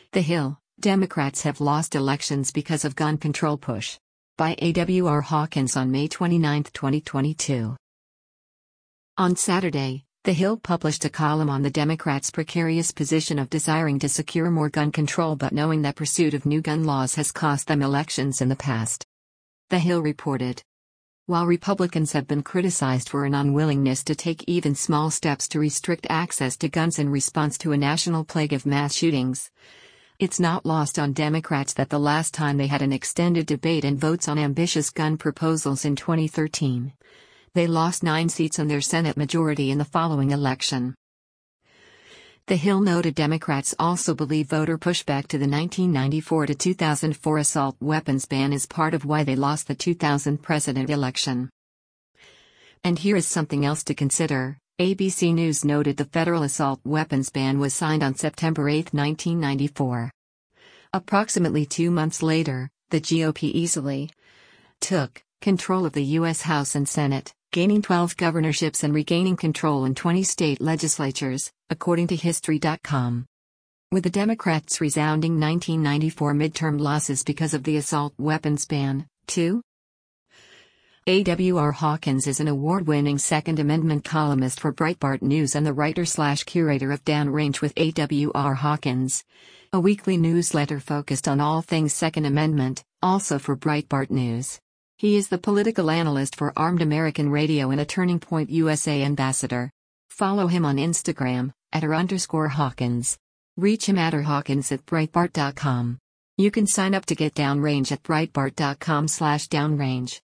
The Hill, Democrats have lost elections because of gun control push. By A.W.R. Hawkins on May 29, 2022. On Saturday, The Hill published a column on the Democrats' precarious position of desiring to secure more gun control but knowing that pursuit of new gun laws has cost them elections in the past. The Hill reported. While Republicans have been criticized for an unwillingness to take even small steps to restrict access to guns in response to a national plague of mass shootings, it's not lost on Democrats that the last time they had an extended debate and votes on ambitious gun proposals in 2013, they lost 9 seats on their Senate majority in the following election. The Hill noted Democrats also believe voter pushback to the 1994 to 2004 assault weapons ban is part of why they lost the 2000 president election. And here is something else to consider. ABC News noted the federal assault weapons ban was signed on September 8, 1994. Approximately 2 months later, the GOP easily took control of the U.S. House and Senate, gaining 12 governorships and regaining control in 20 state legislatures, according to History.com. With the Democrats' resounding 1994 midterm losses because of the assault weapons ban, too? A.W.R. Hawkins is an award-winning Second Amendment columnist for Breitbart News and the writer/curator of Downrange with A.W.R. Hawkins, a weekly newsletter focused on all things Second Amendment, also for Breitbart News. He is the political analyst for Armed American Radio and a Turning Point USA ambassador. Follow him on Instagram, @r_Hawkins. Reach him at @Hawkins@Breitbart.com. You can sign up to get Downrange at Breitbart.com/Downrange.